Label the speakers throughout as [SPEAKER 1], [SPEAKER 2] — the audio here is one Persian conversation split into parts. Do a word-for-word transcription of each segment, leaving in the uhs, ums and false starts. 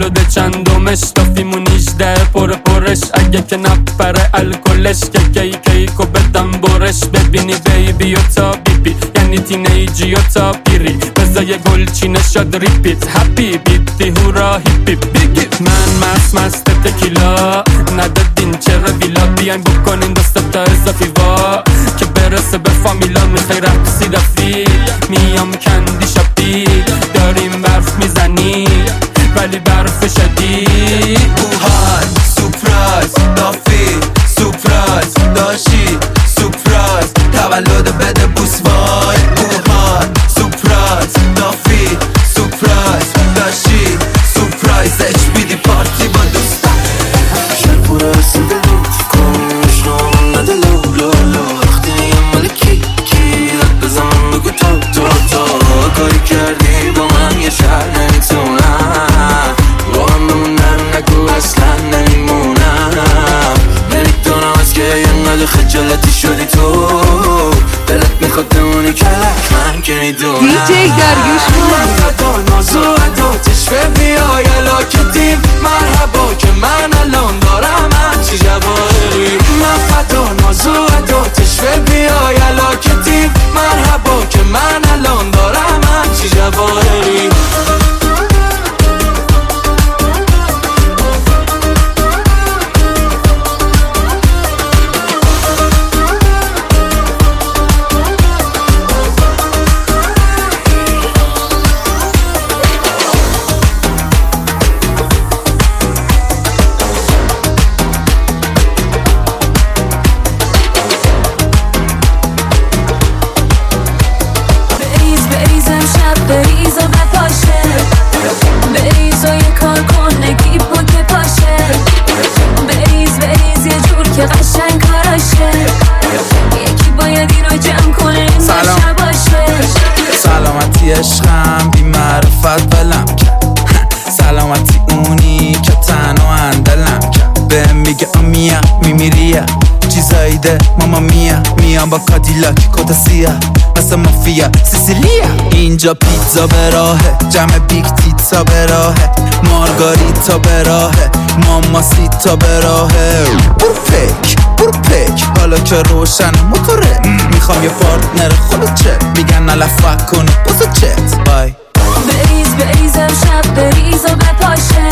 [SPEAKER 1] تولد چندمش تافیمون نیجده پر پرش اگه که نپره الکلش که کی کیکو بدم برش ببینی بیبی و تا بیبی یعنی تینیجی و تا پیری بزای گلچینه شد ریپیت هپی بیتی هورا هیپی بیگی من مست مست تکیلا ندادین چرا ویلا بیان بکنین دست تا اضافی وا که برسه به فامیلا میخوای رقصی رفی میام کندی شپی داریم برف میزنی ولی برف شدید
[SPEAKER 2] بوهای سپرایز نافی سپرایز داشی سپرایز تولد بده بوس وای بوهای سپرایز نافی سپرایز داشی سپرایز اچ بی دی پارتی با دوستا شر پورا رسیده کنش نام نده لو لو لو وقتی نیم مال کی کی رد بزن من بگو تو تو تو کاری کردی با من یه شهر نمیتونم با هم بمونم نگو اصلا نمیمونم نمیدونم از که اینقدر خجالتی شدی تو دلت میخواد بمونی کلک من که میدونم
[SPEAKER 3] دیجی داریوش
[SPEAKER 2] مرحبا نازو عداتش بیای علاکتیم مرحبا که من الان دارم همچی جواهری من فدا نازو عداتش بیای علاکتیم مرحبا که من الان دارم همچی جواهری
[SPEAKER 4] عشقم بی معرفت بلم کرد سلامتی اونی که تنها اندلم کرد بهم میگه آمیا میمیریا چیزایی ده ماما میا میام با کادیلاک کتا سیاه مثل مافیا سیسیلیا اینجا پیتزا به راهه جمع بیگ تیتزا به راهه مارگاریتا به راهه ماما سیتا به راهه برو پک برو پک حالا که روشن موتوره میخوام یه پارتنر خودت چه میگن نلفق کنی بازو چت بای
[SPEAKER 5] بریز بریزم شب بریز و بپاشه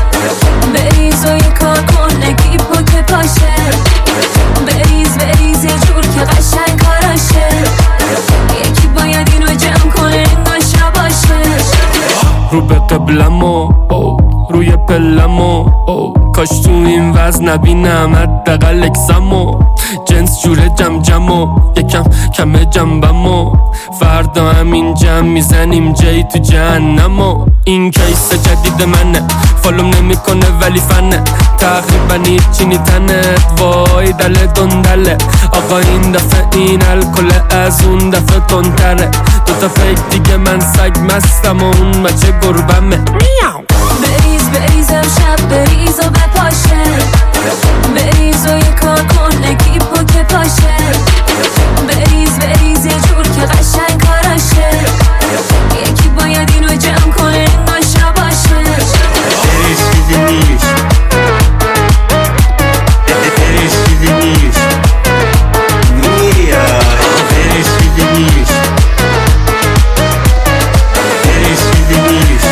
[SPEAKER 5] بریز و یه کار کن نگی پوک پاشه بریز بریز یه جور که قشنگ کاراشه یکی باید اینو جمع کنه ناشا باشه
[SPEAKER 1] رو به قبلمو روی پلمو کاش تو این وزن نبینم حداقل اکسمو جنس جوره جم جمو یکم کمه جنبمو فردا همین جمع میزنیم جای تو جهنمو این کیس جدید منه فالوم نمیکنه ولی فنه تقریبا هیچی نیتنه وای دل دندله آقا این دفعه این الکل از اون دفعه تندتره دوتا فیک دیگه من سگ مستم و اون بچه گربمه
[SPEAKER 5] بریز بریزم شب بریز و بپاشه بریز و یه کار کن نگی پوک پاشه بریز بریز یه جور که قشنگ کاراشه یکی باید اینو جمع کنه ناشا باشه
[SPEAKER 2] بریز چیزی نیست بریز چیزی نیست میای بریز چیزی نیست بریز چیزی نیست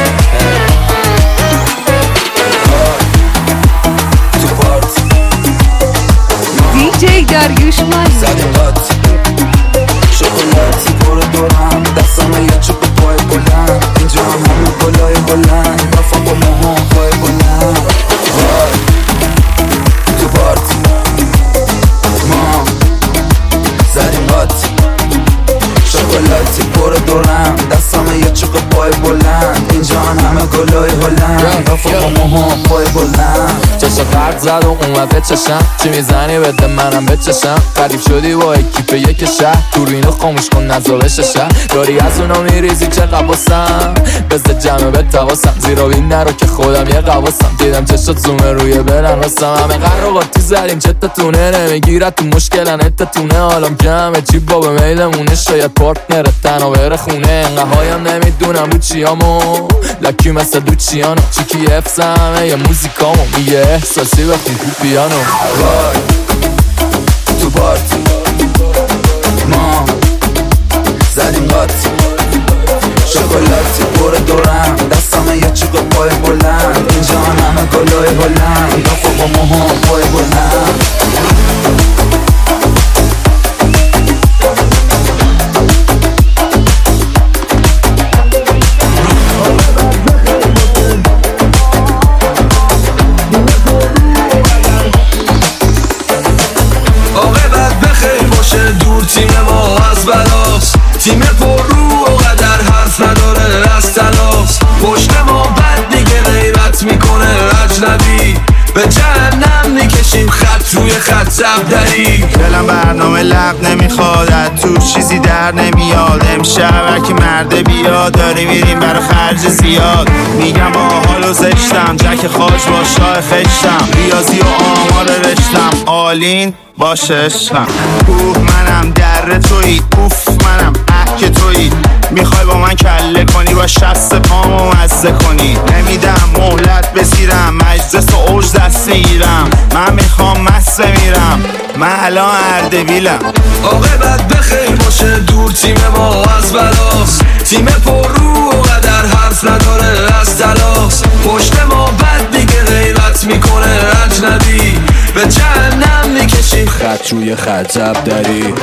[SPEAKER 3] دیجی داریوش مانی
[SPEAKER 4] زدیم قط شکلاتی پر دورم دستم یه چوب پای بلند اینجا هم همه گلای بلند وفا با موها پای بلند وای تو پارت ما زدیم قط شکلاتی پر دورم دستم یه چوب پای بلند اینجا هم همه گلای بلند وفا با موها پای بلند
[SPEAKER 6] چشم قرد زد و اومد به چشم چی میزنی بده منم به چشم قریب شدی با اکیپ یک شهر دوربینو خاموش کن نزا بشه شهر داری از اونا میریزی چه قباسم بزد جمعه به تواسم زیرا بین نرو که خودم یه قواسم دیدم چشت زومه روی برن راستم همه قرارات زدیم چتتونه نمیگیرد تو مشکلن اتتونه حالم کمه چی با به میلمونه شاید پارتنر تنها بره خونه انقه هایم نمیدونم رو چیامو لکی مثل لوچیانو چیکی افزمه یه موزیکامو میگه احساسی بخون تو پیانو.
[SPEAKER 4] وای تو پارتی ما زدیم قاطی شکلاتی پر دورم دستم یه چیکو پای بلند اینجا همه گلای بلند دفا با موها پای بلند.
[SPEAKER 2] تیم ما از بلاست، تیم پر رو و قدر حرف نداره از تلاس. پشت ما بد دیگه غیبت میکنه اجنبی، به جهنم میکشیم خط روی خط زبدری.
[SPEAKER 4] دلم برنامه لب نمیخواد از تو چیزی در نمیاد. امشب هرکی مرده بیاد داری میریم برای خرج زیاد. میگم با حالو زشتم جک خاج با شاه خشتم ریاضی و آمار رشتم آلین باشه عشقم. اوه منم در تویی اوف منم اه که تویی میخوای با من کله کنی با شست پامو مزه کنی. نمیدم مهلت بسیرم مجلس و اوج دست میگیرم. من میخوام مست میرم من الان اردبیلم.
[SPEAKER 2] عاقبت بخیر باشه دور تیم ما از بلاست، تیم پر رو و قدر حرف نداره از تلاس. پشت ما بد دیگه غیبت میکنه اجنبی، به جهنم میکشیم
[SPEAKER 6] خط روی خط زبدری.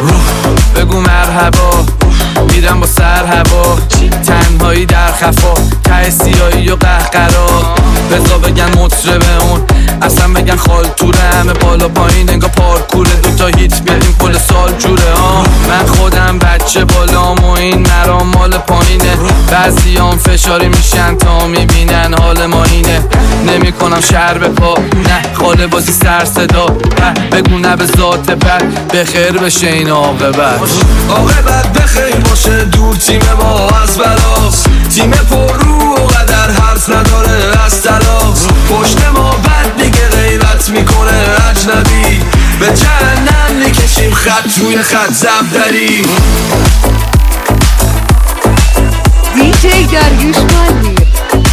[SPEAKER 6] بگو مرحبا میرم با سر هوا، تنهایی در خفا ته سیایی و قهقرا. بزا بگن مطربه اون اصلا بگن خال توره، همه بالا پایین انگا پارکوره، دوتا هیت بیاریم کل سال جوره. ها من خودم بچه بالام و این مرام مال پایینه، بعضی هم فشاری میشن تا میبینن حال ما اینه. نمی کنم شهر به پا نه خاله بازی سر صدا، بگو نه به ذات بد بخیر بشه این عاقبت.
[SPEAKER 2] عاقبت بخیر باشه دور تیم ما از بلاست، تیم پر رو و قدر حرف نداره از تلاس. پشت ما بد دیگه غیبت میکنه اجنبی، به جهنم میکشیم خط روی خط زبدری.
[SPEAKER 3] دیجی داریوش مانی.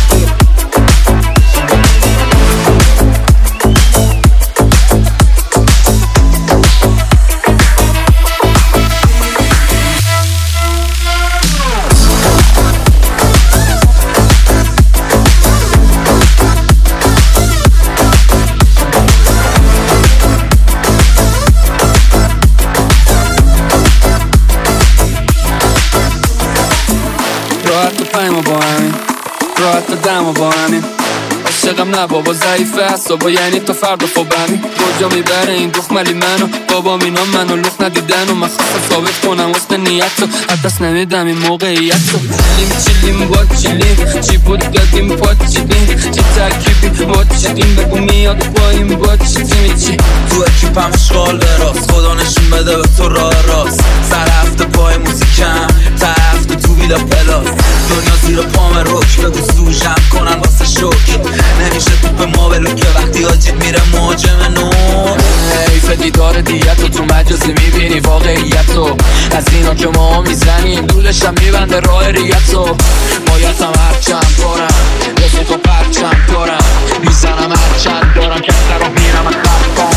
[SPEAKER 1] راحت دم و با همین عاشقم نه بابا ضعیفه حسابا، یعنی تا فردا خوابمی کجا میبره این دخملی منو. بابا اینا منو لخ ندیدن و من خواستم ثابت کنم واسه نیت رو از دست نمیدم این موقعیت رو. چیلیم چیلیم با چیلیم چی بود دادیم پات چیدیم چی ترکیبی با چیدیم بگو میاد پاییم با چی تیمی چی.
[SPEAKER 4] تو اکیپم اشغال براست خدا نشون بده به تو راه راست. سر هفته پای موزیکم تا هفته تو ویلا پلاس. دنیا زیر پام روک بگو سوژم کنن واسه شوک. نمیشه تو به ما بلو که وقتی آجید میره مهاجم نور.
[SPEAKER 6] حیف دیدار دیت رو تو مجازی میبینی واقعیت رو. از اینا که ما میزنیم دولشم میبنده راه ریت رو. بایدم هرچند دارم رسید و پرچند دارم میزنم هرچند دارم که سر رو میرم از خرکان.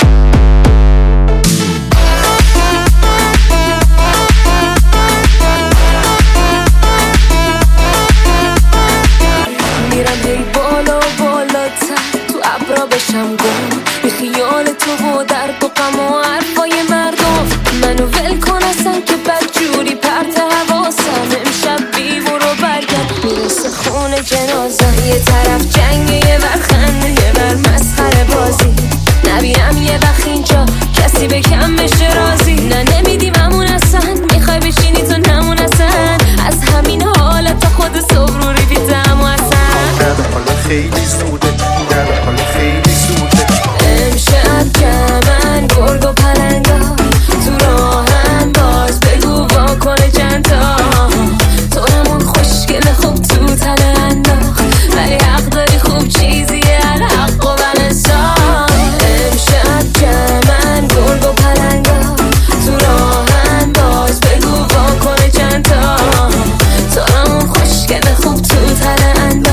[SPEAKER 5] بشم گم به خیال تو و درد و غم و حرفای مردم. منو ول کن اصلا که بدجوری پرت حواسم. امشب بی برو برگرد میرسه خونه جنازم. یه طرف جنگ یه ور خنده یه ور مسخره بازی. نبینم یه وقت اینجا کسی به کم بشه راضی. نه نمیدیم همون اصلا میخوای بشینی تو نمون اصلا. از همین حالت تا خود صبح رو ریویدم و اصلا
[SPEAKER 4] خیلی زوده خیلی زوده.
[SPEAKER 5] امشب جمعن گرگ و پلنگا تو راهن باز بگو واکنه چند تا. تو همون خوشگل خوب تو تله انداخت ولی حق داری خوب چیزیه الحق و بلنسان. امشب جمعن گرگ و پلنگا تو راهن باز بگو واکنه چند تا. تو همون خوشگل خوب تو تله انداخت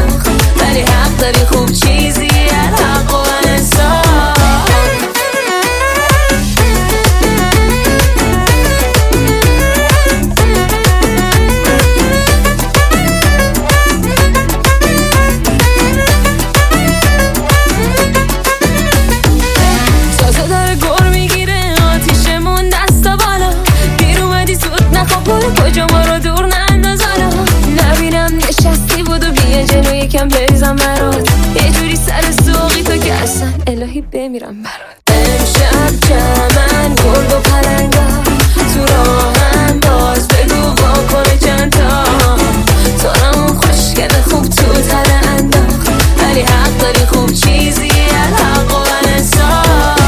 [SPEAKER 5] یکم بریزم برات، یه جوری سر سوقی تو که اصلا الهی بمیرم برات. امشب جمعن گرد و پلنگا تو راهم، باز بگو واکنه چند تا تو رامون خوشگل خوب تو تره انداخت، ولی حق داری خوب چیزی الحق و انصاف.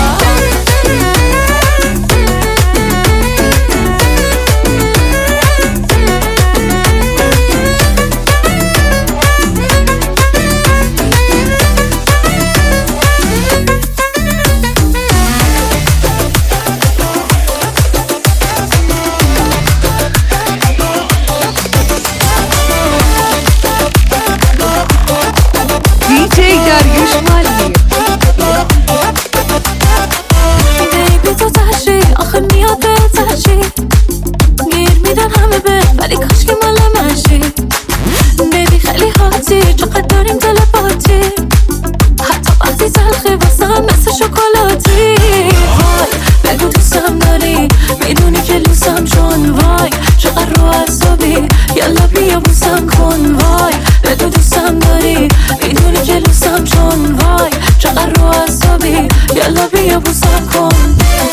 [SPEAKER 5] بیبی تو تحشی آخه میاد به تحشی، گیر میدن همه به ولی کاش که مال منشی. بیبی خیلی حاتی چقدر داریم تلپاتی، حتی وقتی تلخی واسم مثل شکلاتی. وای بگو دوستم داری میدونی که لوسم چون وای چقدر رو عصبی، یلا بیا بوسم کن. وای بگو دوستم داری میدونی که لوسم چون وای چقدر رو عصبی، یلا بیا بوسم کن.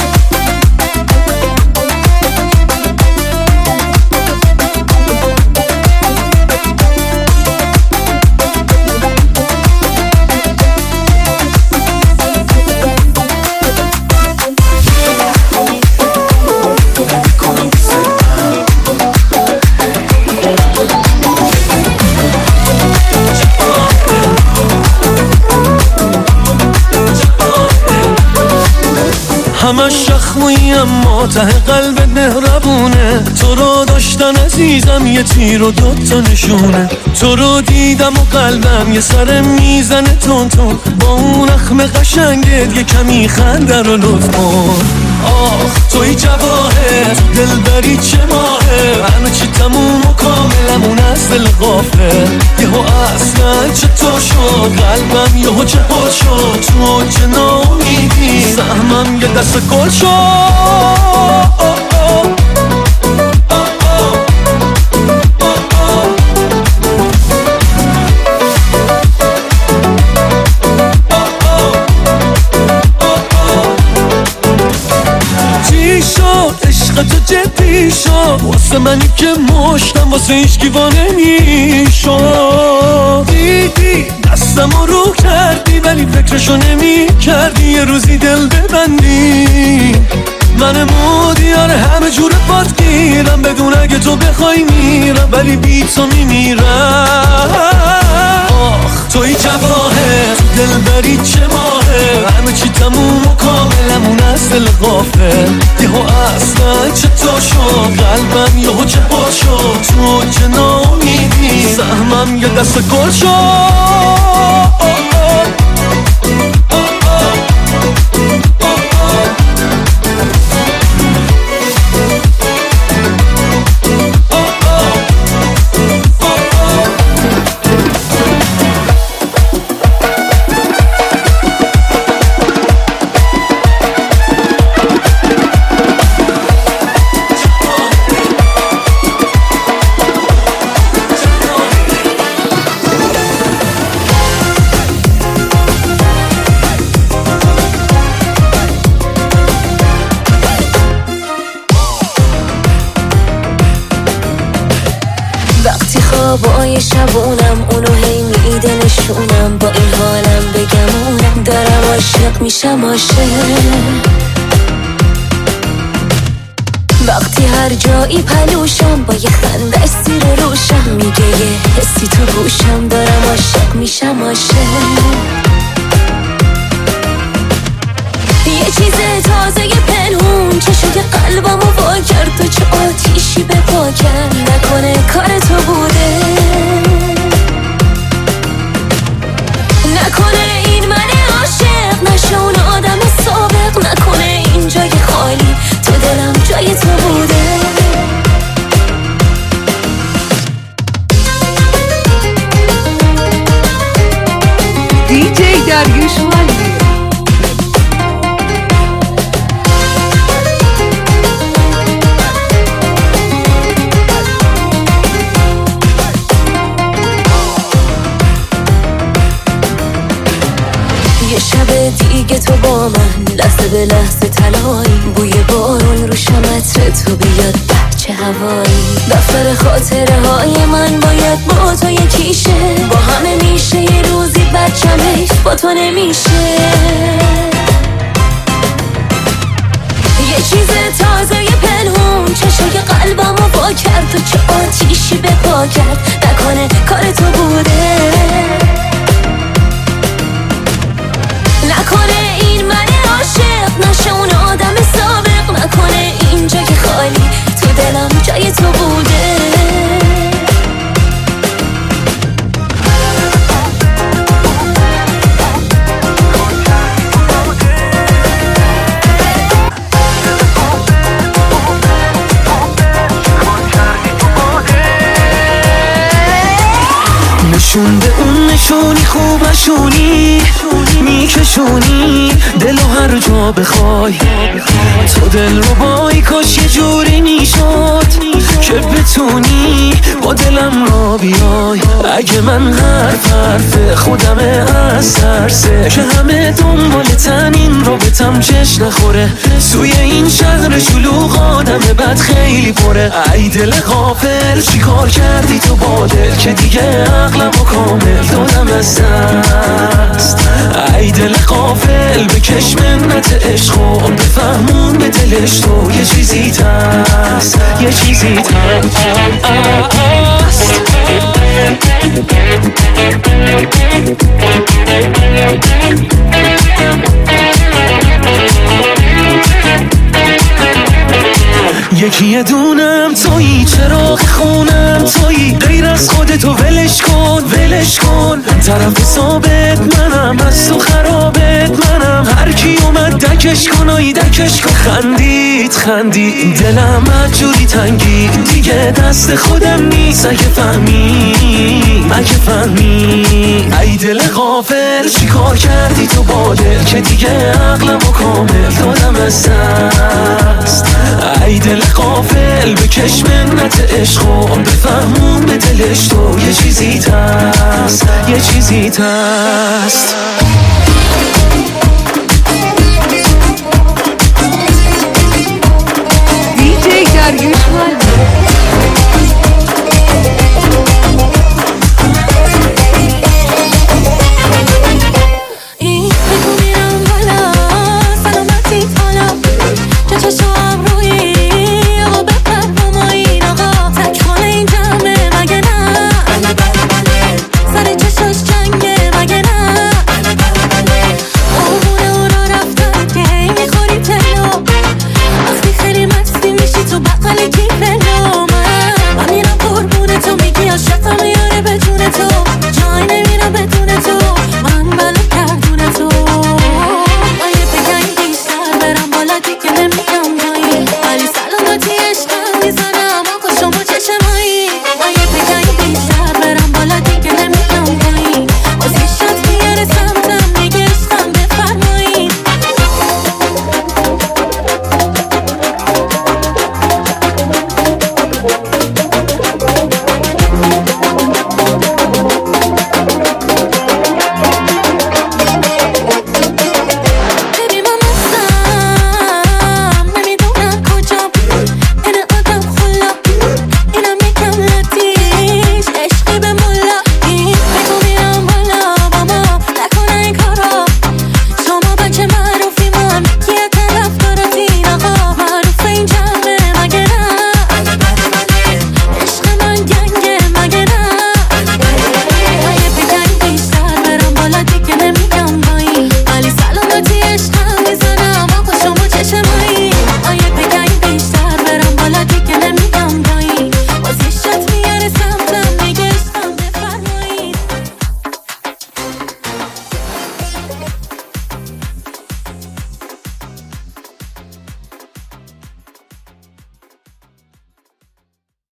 [SPEAKER 1] همش شخمویی اما ته قلبت مهربونه، تو رو داشتن عزیزم یه تیر و دوتا نشونه. تو رو دیدم و قلبم یه سر میزنه تون تون، با اون اخم قشنگت یه کمی خنده رو لطف کن. آخ توی جواهر دلبری چه ماهه، همه چی تموم و کاملمون از دل غافه. یهو اصلا چطور شد قلبم یهو جهاد شد، تو چه ناامیدی سهمم یه دست گل شد. تو جدی شد واسه منی که مشتم واسه هیچ گیوانه میشد. دیدی دستم رو کردی ولی فکرشو نمی کردی یه روزی دل ببندی. من مودیار همه جور پات گیرم، بدون اگه تو بخوای میرم ولی بی تو میمیرم. آخ توی جواهر دلبری چه ماهه، همه چی تموم و کاملمون از دل غافه. یهو اصلا چطور شد قلبم یهو جهاد شد، تو چه ناامیدی سهمم یه دست گل شد.
[SPEAKER 5] خوابای شبونم اونو هی میده نشونم، با این حالم بگمونم دارم عاشق میشم عاشق. وقتی هر جایی پلوشم با یه خنده سیر روشم، میگه یه حسی تو گوشم دارم عاشق میشم عاشق. یه چیز تازه پنهون چشوی قلبمو وا کرد، تو چه آتیشی به پا کرد، نکنه کار تو بوده، نکنه این من عاشق نشه اون آدم سابق، نکنه این جای خالی تو دلم جای تو بوده.
[SPEAKER 3] دیجی داریوش مالی.
[SPEAKER 5] یه شب دیگه تو با من لحظه به لحظه تلایی، بوی بارون رو شمتر تو بیاد به چه هوایی. دفتر خاطره های من باید با تو یکیشه، با همه میشه یه روزی بچم حیف با تو نمیشه. یه چیز تازه یه پنهون چشای قلبمو با کرد و چه آتیشی به پا کرد، نکنه کار تو بوده، نکنه این من عاشق نشه اون آدم سابق، نکنه اینجا که خالی تو دلم جای تو بوده.
[SPEAKER 7] نشون به اون نشونی خوب نشونی میکشونی دلو هر جا بخوای، تو دل رو بای کاش یه جوری میشد که بتونی با دلم را بیای. اگه من حرف حرف خودمه از ترسه که همه دنبالتن این رابطم چش نخوره، توی این شهر شلوغ آدم بد خیلی پره. ای دل غافل چی کار کردی تو با دل که دیگه عقلم و کامل دادم از دست. ای دل غافل بکش منت عشق و بفهمون به دلش تو یه چیزی تست، یه چیزی تست. یکی یه دونم تویی، چراغ خونم تویی، غیر از خودتو ولش کن ولش کن. طرف ثابت منم، از تو خرابت منم، هر کی اومد دکش کن آی دکش کن. خندید خندید دلم جوری تنگی دیگه دست خودم نیست، اگه فهمی اگه فهمی. ای دل غافل چی کار کردی تو با دل که دیگه عقلم و کامل دادم از دست. ای دل غافل بکش منت عشق و بفهمون به دلش تو یه چیزی تست، یه چیزی تست.